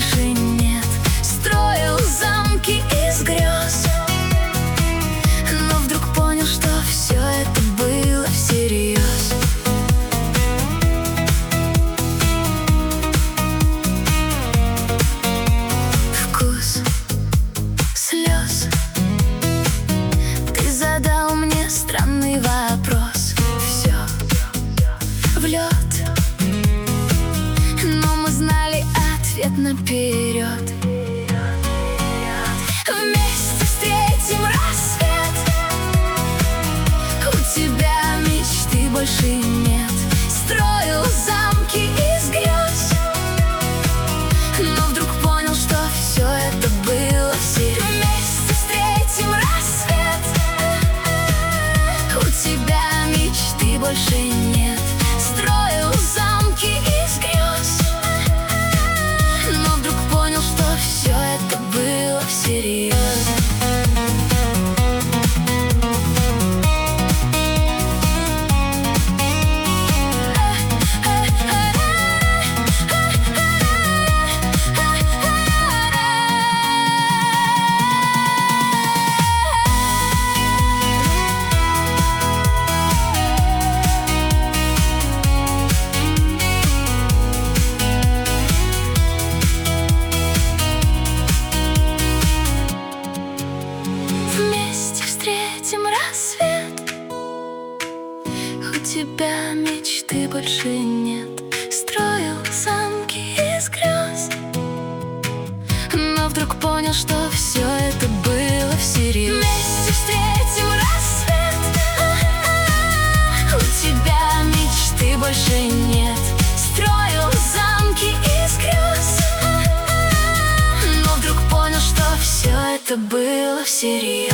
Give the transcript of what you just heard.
больше нет. Строил замки из грез, но вдруг понял, что все это было всерьез. Вкус слез. Ты задал мне странный вопрос. Все в лед, но мы знали ответ наперед. Вместе встретим рассвет. У тебя мечты больше нет. Строил замки из грез, но вдруг понял, что все это было всерьез. Вместе встретим рассвет. У тебя мечты больше нет. Строил замки из грез, но вдруг понял, что все это было всерьез. Вместе встретим рассвет. У тебя мечты больше нет. Строил замки из грез, но вдруг понял, что все это было всерьез. Вместе встретим рассвет. У тебя мечты больше нет. Строил замки из грез, но вдруг понял, что все это было всерьез.